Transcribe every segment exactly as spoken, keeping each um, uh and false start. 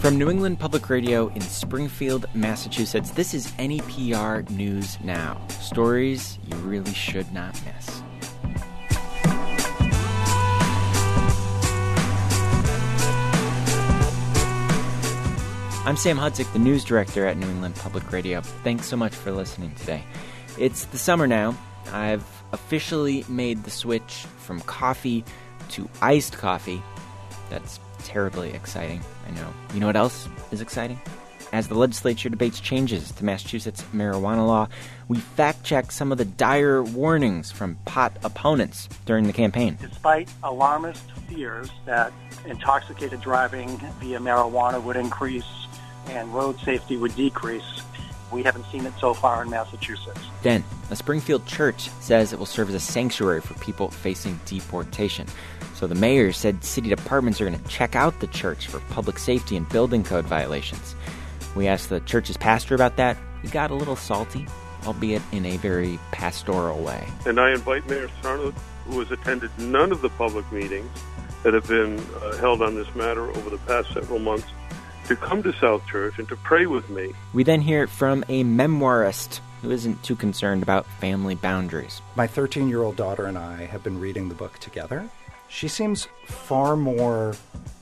From New England Public Radio in Springfield, Massachusetts, this is N E P R News Now. Stories you really should not miss. I'm Sam Hudzik, the news director at New England Public Radio. Thanks so much for listening today. It's the summer now. I've officially made the switch from coffee to iced coffee. That's terribly exciting, I know. You know what else is exciting? As the legislature debates changes to Massachusetts marijuana law, we fact-check some of the dire warnings from pot opponents during the campaign. Despite alarmist fears that intoxicated driving via marijuana would increase and road safety would decrease, we haven't seen it so far in Massachusetts. Then, a Springfield church says it will serve as a sanctuary for people facing deportation. So the mayor said city departments are going to check out the church for public safety and building code violations. We asked the church's pastor about that. He got a little salty, albeit in a very pastoral way. And I invite Mayor Sarno, who has attended none of the public meetings that have been uh, held on this matter over the past several months, to come to South Church and to pray with me. We then hear from a memoirist who isn't too concerned about family boundaries. My thirteen-year-old daughter and I have been reading the book together. She seems far more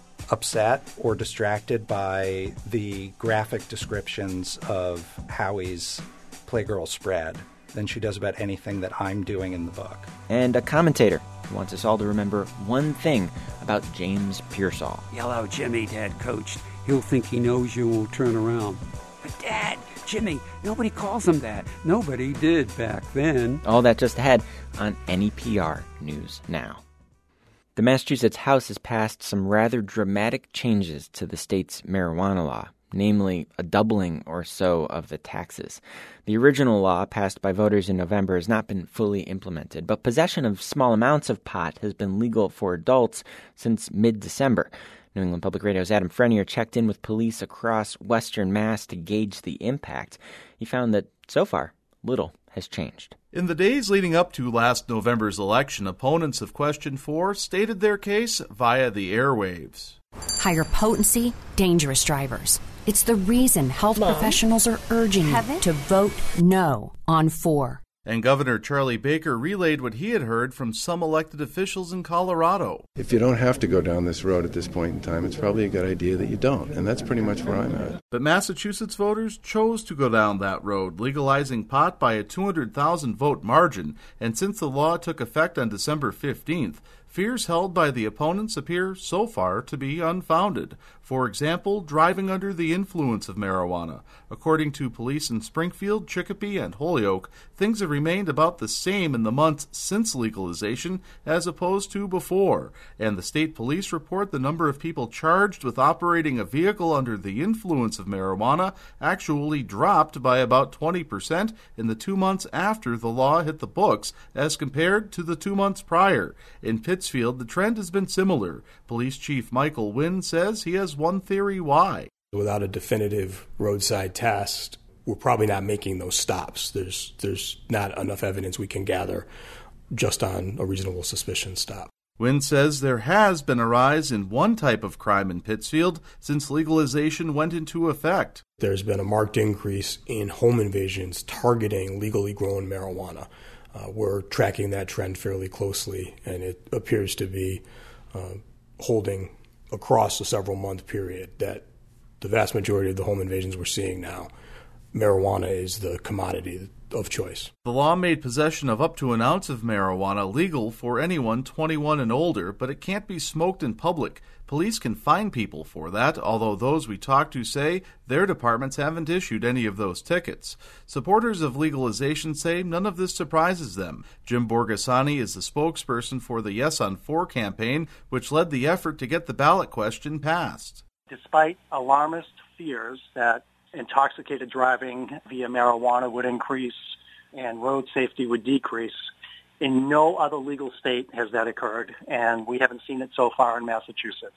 upset or distracted by the graphic descriptions of Howie's Playgirl spread than she does about anything that I'm doing in the book. And a commentator who wants us all to remember one thing about James Pearsall. Yell out, Jimmy, Dad coached. He'll think he knows you and will turn around. But Dad, Jimmy, nobody calls him that. Nobody did back then. All that just ahead on N E P R News Now. The Massachusetts House has passed some rather dramatic changes to the state's marijuana law, namely a doubling or so of the taxes. The original law, passed by voters in November, has not been fully implemented, but possession of small amounts of pot has been legal for adults since mid-December. New England Public Radio's Adam Frenier checked in with police across Western Mass to gauge the impact. He found that, so far, little has changed. In the days leading up to last November's election, opponents of Question four stated their case via the airwaves. Higher potency, dangerous drivers. It's the reason health Mom, professionals are urging you to vote no on four. And Governor Charlie Baker relayed what he had heard from some elected officials in Colorado. If you don't have to go down this road at this point in time, it's probably a good idea that you don't, and that's pretty much where I'm at. But Massachusetts voters chose to go down that road, legalizing pot by a two hundred thousand vote margin, and since the law took effect on December fifteenth, fears held by the opponents appear so far to be unfounded. For example, driving under the influence of marijuana. According to police in Springfield, Chicopee, and Holyoke, things have remained about the same in the months since legalization as opposed to before. And the state police report the number of people charged with operating a vehicle under the influence of marijuana actually dropped by about twenty percent in the two months after the law hit the books as compared to the two months prior. In Pittsfield, the trend has been similar. Police Chief Michael Wynn says he has one theory why. Without a definitive roadside test, we're probably not making those stops. There's there's not enough evidence we can gather just on a reasonable suspicion stop. Wynn says there has been a rise in one type of crime in Pittsfield since legalization went into effect. There's been a marked increase in home invasions targeting legally grown marijuana. Uh, we're tracking that trend fairly closely, and it appears to be uh, holding across a several-month period, that the vast majority of the home invasions we're seeing now, marijuana is the commodity of choice. The law made possession of up to an ounce of marijuana legal for anyone twenty-one and older, but it can't be smoked in public. Police can fine people for that, although those we talked to say their departments haven't issued any of those tickets. Supporters of legalization say none of this surprises them. Jim Borgasani is the spokesperson for the Yes on four campaign, which led the effort to get the ballot question passed. Despite alarmist fears that intoxicated driving via marijuana would increase and road safety would decrease, in no other legal state has that occurred, and we haven't seen it so far in Massachusetts.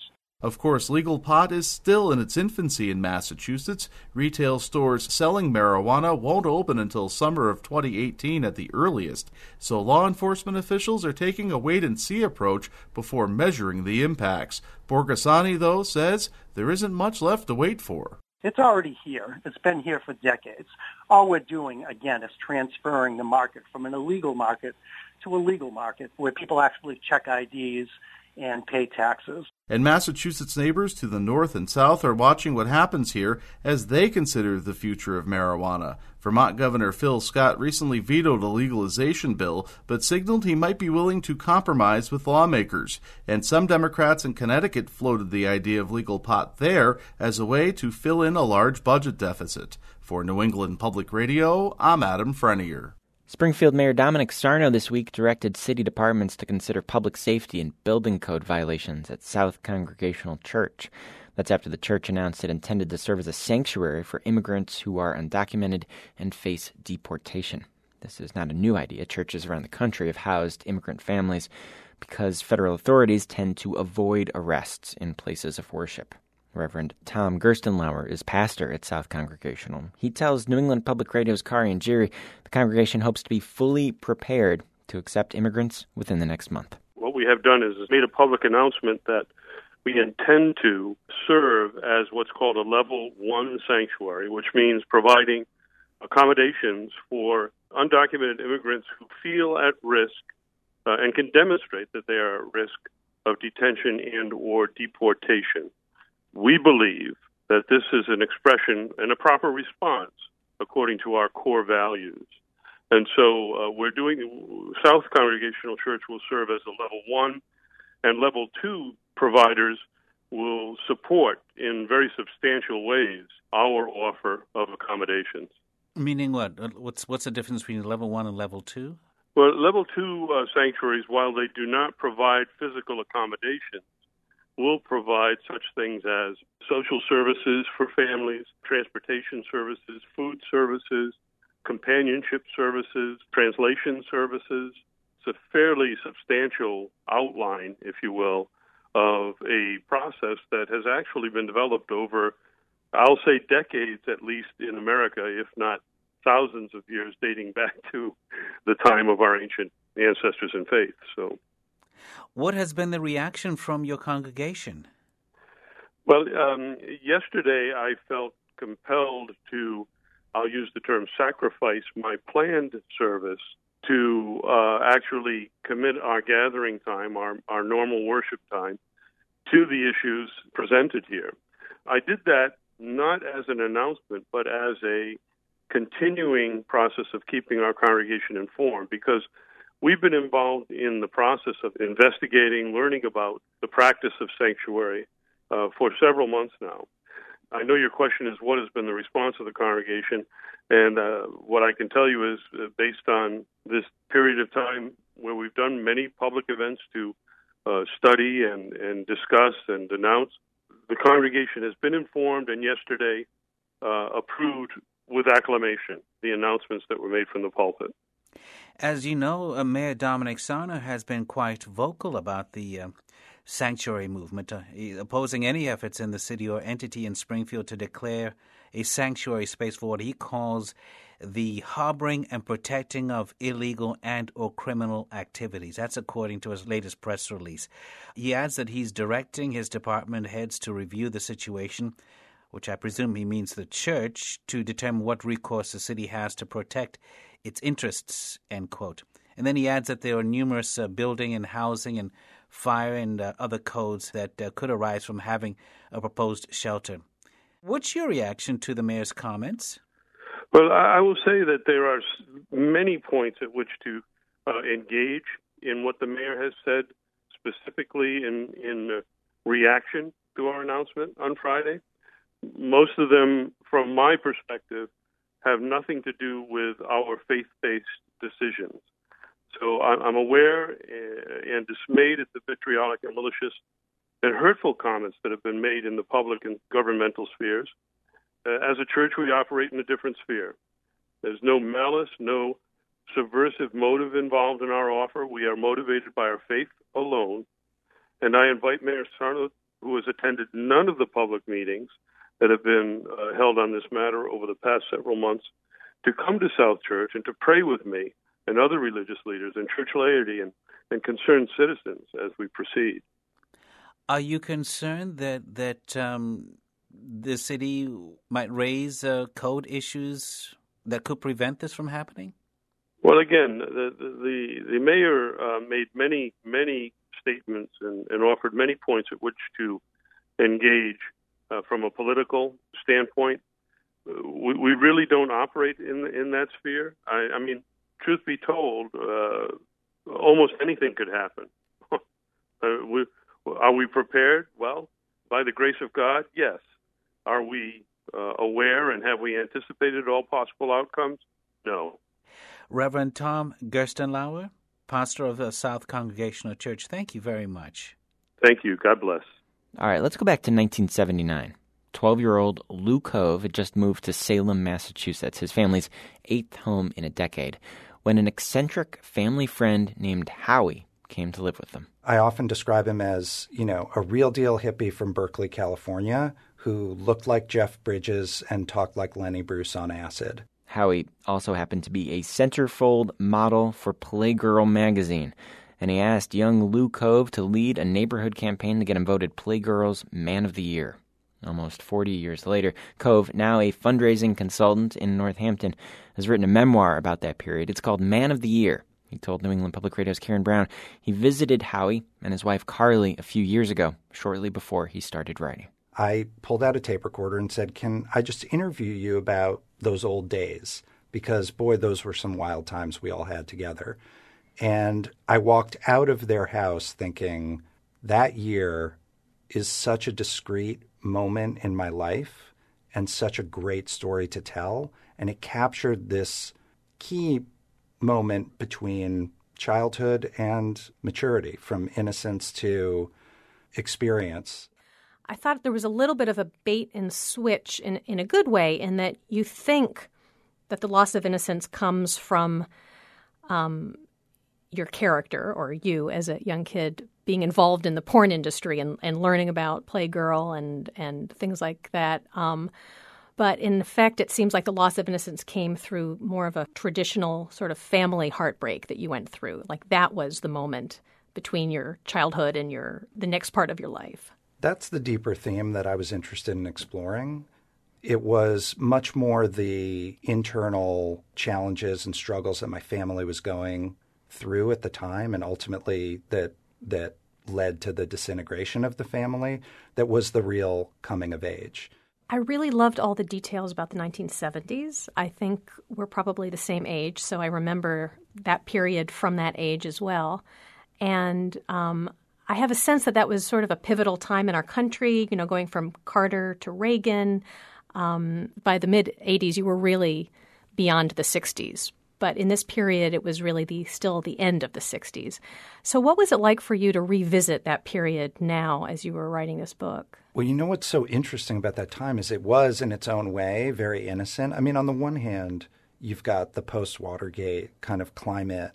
Of course, legal pot is still in its infancy in Massachusetts. Retail stores selling marijuana won't open until summer of twenty eighteen at the earliest, so law enforcement officials are taking a wait-and-see approach before measuring the impacts. Borghesani, though, says there isn't much left to wait for. It's already here. It's been here for decades. All we're doing, again, is transferring the market from an illegal market to a legal market where people actually check I Ds and pay taxes. And Massachusetts neighbors to the north and south are watching what happens here as they consider the future of marijuana. Vermont Governor Phil Scott recently vetoed a legalization bill, but signaled he might be willing to compromise with lawmakers. And some Democrats in Connecticut floated the idea of legal pot there as a way to fill in a large budget deficit. For New England Public Radio, I'm Adam Frenier. Springfield Mayor Dominic Sarno this week directed city departments to consider public safety and building code violations at South Congregational Church. That's after the church announced it intended to serve as a sanctuary for immigrants who are undocumented and face deportation. This is not a new idea. Churches around the country have housed immigrant families because federal authorities tend to avoid arrests in places of worship. Reverend Tom Gerstenlauer is pastor at South Congregational. He tells New England Public Radio's Kari Njiri the congregation hopes to be fully prepared to accept immigrants within the next month. What we have done is made a public announcement that we intend to serve as what's called a level one sanctuary, which means providing accommodations for undocumented immigrants who feel at risk uh, and can demonstrate that they are at risk of detention and or deportation. We believe that this is an expression and a proper response according to our core values. And so uh, we're doing, South Congregational Church will serve as a level one, and level two providers will support in very substantial ways our offer of accommodations. Meaning what? What's what's the difference between level one and level two? Well, level two uh, sanctuaries, while they do not provide physical accommodations, will provide such things as social services for families, transportation services, food services, companionship services, translation services. It's a fairly substantial outline, if you will, of a process that has actually been developed over, I'll say, decades at least in America, if not thousands of years dating back to the time of our ancient ancestors in faith. So, what has been the reaction from your congregation? Well, um, yesterday I felt compelled to, I'll use the term sacrifice, my planned service to uh, actually commit our gathering time, our, our normal worship time, to the issues presented here. I did that not as an announcement, but as a continuing process of keeping our congregation informed, because we've been involved in the process of investigating, learning about the practice of sanctuary uh, for several months now. I know your question is what has been the response of the congregation, and uh, what I can tell you is uh, based on this period of time where we've done many public events to uh, study and, and discuss and denounce, the congregation has been informed and yesterday uh, approved with acclamation the announcements that were made from the pulpit. As you know, uh, Mayor Dominic Sarno has been quite vocal about the uh, sanctuary movement, uh, opposing any efforts in the city or entity in Springfield to declare a sanctuary space for what he calls the harboring and protecting of illegal and or criminal activities. That's according to his latest press release. He adds that he's directing his department heads to review the situation, which I presume he means the church, to determine what recourse the city has to protect its interests, end quote. And then he adds that there are numerous uh, building and housing and fire and uh, other codes that uh, could arise from having a proposed shelter. What's your reaction to the mayor's comments? Well, I will say that there are many points at which to uh, engage in what the mayor has said, specifically in, in uh, reaction to our announcement on Friday. Most of them, from my perspective, have nothing to do with our faith-based decisions. So I'm aware and dismayed at the vitriolic and malicious and hurtful comments that have been made in the public and governmental spheres. Uh, as a church, we operate in a different sphere. There's no malice, no subversive motive involved in our offer. We are motivated by our faith alone. And I invite Mayor Sarno who has attended none of the public meetings that have been uh, held on this matter over the past several months, to come to South Church and to pray with me and other religious leaders and church laity and, and concerned citizens as we proceed. Are you concerned that that um, the city might raise uh, code issues that could prevent this from happening? Well, again, the the, the mayor uh, made many, many statements and, and offered many points at which to engage uh, from a political standpoint. We, we really don't operate in in that sphere. I, I mean, truth be told, uh, almost anything could happen. uh, we, are we prepared? Well, by the grace of God, yes. Are we uh, aware and have we anticipated all possible outcomes? No. Reverend Tom Gerstenlauer, pastor of the South Congregational Church, thank you very much. Thank you. God bless. All right, let's go back to nineteen seventy-nine. twelve-year-old Lou Cove had just moved to Salem, Massachusetts, his family's eighth home in a decade, when an eccentric family friend named Howie came to live with them. I often describe him as, you know, a real-deal hippie from Berkeley, California, who looked like Jeff Bridges and talked like Lenny Bruce on acid. Howie also happened to be a centerfold model for Playgirl magazine, and he asked young Lou Cove to lead a neighborhood campaign to get him voted Playgirl's Man of the Year. Almost forty years later, Cove, now a fundraising consultant in Northampton, has written a memoir about that period. It's called Man of the Year. He told New England Public Radio's Karen Brown he visited Howie and his wife Carly a few years ago, shortly before he started writing. I pulled out a tape recorder and said, can I just interview you about those old days? Because, boy, those were some wild times we all had together. And I walked out of their house thinking, that year is such a discrete moment in my life and such a great story to tell. And it captured this key moment between childhood and maturity, from innocence to experience. I thought there was a little bit of a bait and switch in, in a good way, in that you think that the loss of innocence comes from um, your character, or you as a young kid, being involved in the porn industry and, and learning about Playgirl and, and things like that. Um, but in effect, it seems like the loss of innocence came through more of a traditional sort of family heartbreak that you went through. Like that was the moment between your childhood and your the next part of your life. That's the deeper theme that I was interested in exploring. It was much more the internal challenges and struggles that my family was going through at the time, and ultimately that that led to the disintegration of the family, that was the real coming of age. I really loved all the details about the nineteen seventies. I think we're probably the same age, so I remember that period from that age as well. And um, I have a sense that that was sort of a pivotal time in our country, you know, going from Carter to Reagan. Um, by the mid-eighties, you were really beyond the sixties. But in this period, it was really the still the end of the sixties. So what was it like for you to revisit that period now as you were writing this book? Well, you know what's so interesting about that time is it was, in its own way, very innocent. I mean, on the one hand, you've got the post-Watergate kind of climate,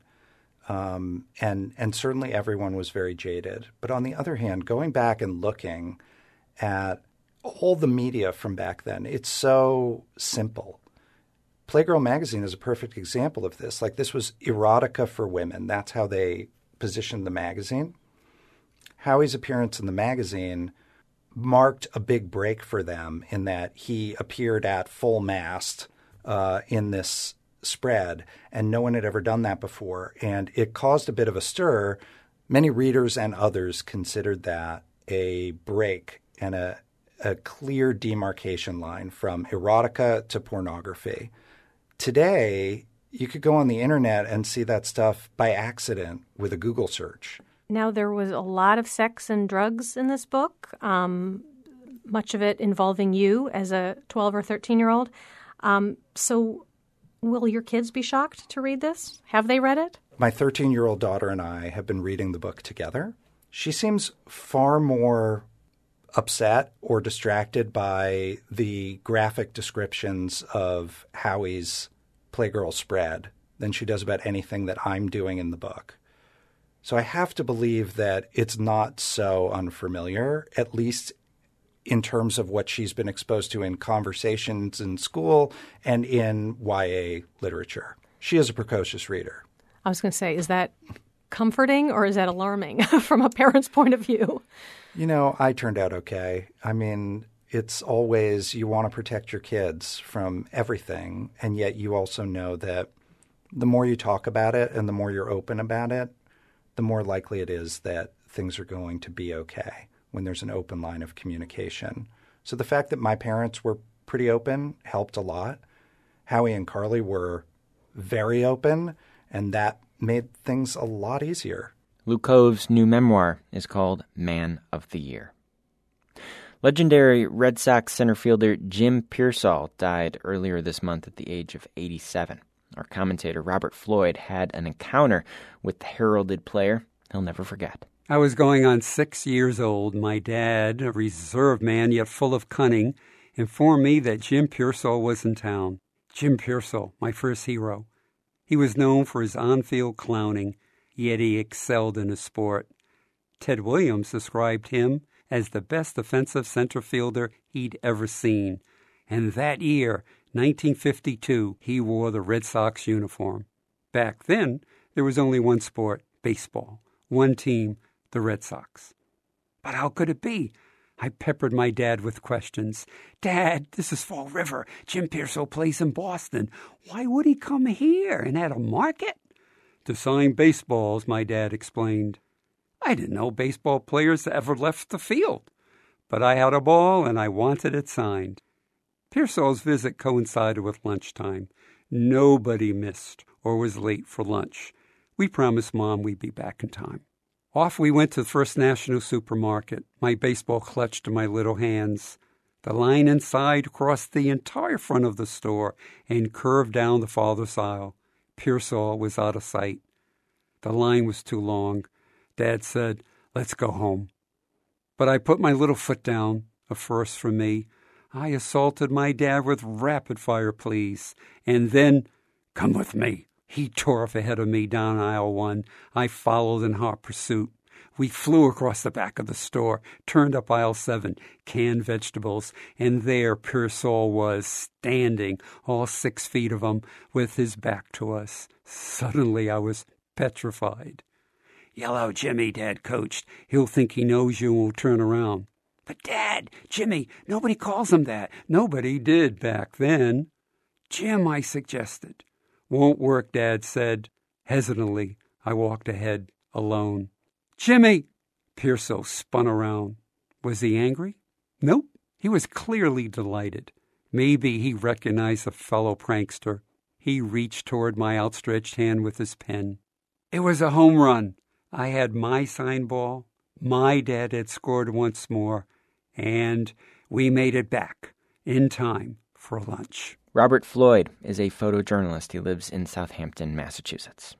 um, and and certainly everyone was very jaded. But on the other hand, going back and looking at all the media from back then, it's so simple. Playgirl magazine is a perfect example of this. Like, this was erotica for women. That's how they positioned the magazine. Howie's appearance in the magazine marked a big break for them in that he appeared at full mast uh, in this spread, and no one had ever done that before. And it caused a bit of a stir. Many readers and others considered that a break and a, a clear demarcation line from erotica to pornography. Today, you could go on the internet and see that stuff by accident with a Google search. Now, there was a lot of sex and drugs in this book, um, much of it involving you as a twelve or thirteen-year-old. Um, so will your kids be shocked to read this? Have they read it? My thirteen-year-old daughter and I have been reading the book together. She seems far more upset or distracted by the graphic descriptions of Howie's Playgirl spread than she does about anything that I'm doing in the book. So I have to believe that it's not so unfamiliar, at least in terms of what she's been exposed to in conversations in school and in Y A literature. She is a precocious reader. I was going to say, is that comforting or is that alarming from a parent's point of view? You know, I turned out okay. I mean, it's always you want to protect your kids from everything, and yet you also know that the more you talk about it and the more you're open about it, the more likely it is that things are going to be okay when there's an open line of communication. So the fact that my parents were pretty open helped a lot. Howie and Carly were very open, and that made things a lot easier. Luke Cove's new memoir is called Man of the Year. Legendary Red Sox center fielder Jim Piersall died earlier this month at the age of eighty-seven. Our commentator Robert Floyd had an encounter with the heralded player he'll never forget. I was going on six years old. My dad, a reserved man yet full of cunning, informed me that Jim Piersall was in town. Jim Piersall, my first hero. He was known for his on-field clowning, yet he excelled in his sport. Ted Williams described him as the best defensive center fielder he'd ever seen. And that year, nineteen fifty-two, he wore the Red Sox uniform. Back then, there was only one sport, baseball. One team, the Red Sox. But how could it be? I peppered my dad with questions. Dad, this is Fall River. Jim Piersall plays in Boston. Why would he come here and at a market? To sign baseballs, my dad explained. I didn't know baseball players ever left the field. But I had a ball and I wanted it signed. Piersall's visit coincided with lunchtime. Nobody missed or was late for lunch. We promised Mom we'd be back in time. Off we went to the First National Supermarket, my baseball clutched in my little hands. The line inside crossed the entire front of the store and curved down the farthest aisle. Piersall was out of sight. The line was too long. Dad said, let's go home. But I put my little foot down, a first for me. I assaulted my dad with rapid-fire pleas, and then, come with me. He tore off ahead of me down aisle one. I followed in hot pursuit. We flew across the back of the store, turned up aisle seven, canned vegetables, and there Piersall was, standing, all six feet of him, with his back to us. Suddenly I was petrified. Yell out, Jimmy, Dad coached. He'll think he knows you and will turn around. But Dad, Jimmy, nobody calls him that. Nobody did back then. Jim, I suggested. Won't work, Dad said. Hesitantly, I walked ahead, alone. Jimmy! Piersall spun around. Was he angry? Nope. He was clearly delighted. Maybe he recognized a fellow prankster. He reached toward my outstretched hand with his pen. It was a home run. I had my sign ball. My dad had scored once more. And we made it back in time for lunch. Robert Floyd is a photojournalist. He lives in Southampton, Massachusetts.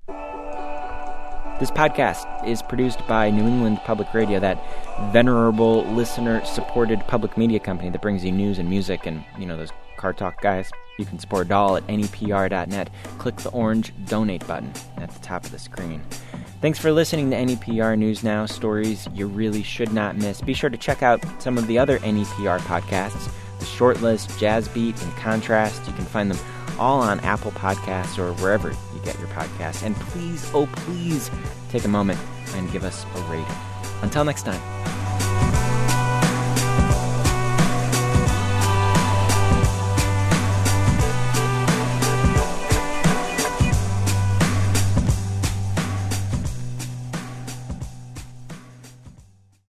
This podcast is produced by New England Public Radio, that venerable, listener-supported public media company that brings you news and music and, you know, those car talk guys. You can support it all at N E P R dot net. Click the orange donate button at the top of the screen. Thanks for listening to N E P R News Now, stories you really should not miss. Be sure to check out some of the other N E P R podcasts, The Short List, Jazz Beat, and Contrast. You can find them all on Apple Podcasts or wherever you get your podcasts. And please, oh please, take a moment and give us a rating. Until next time.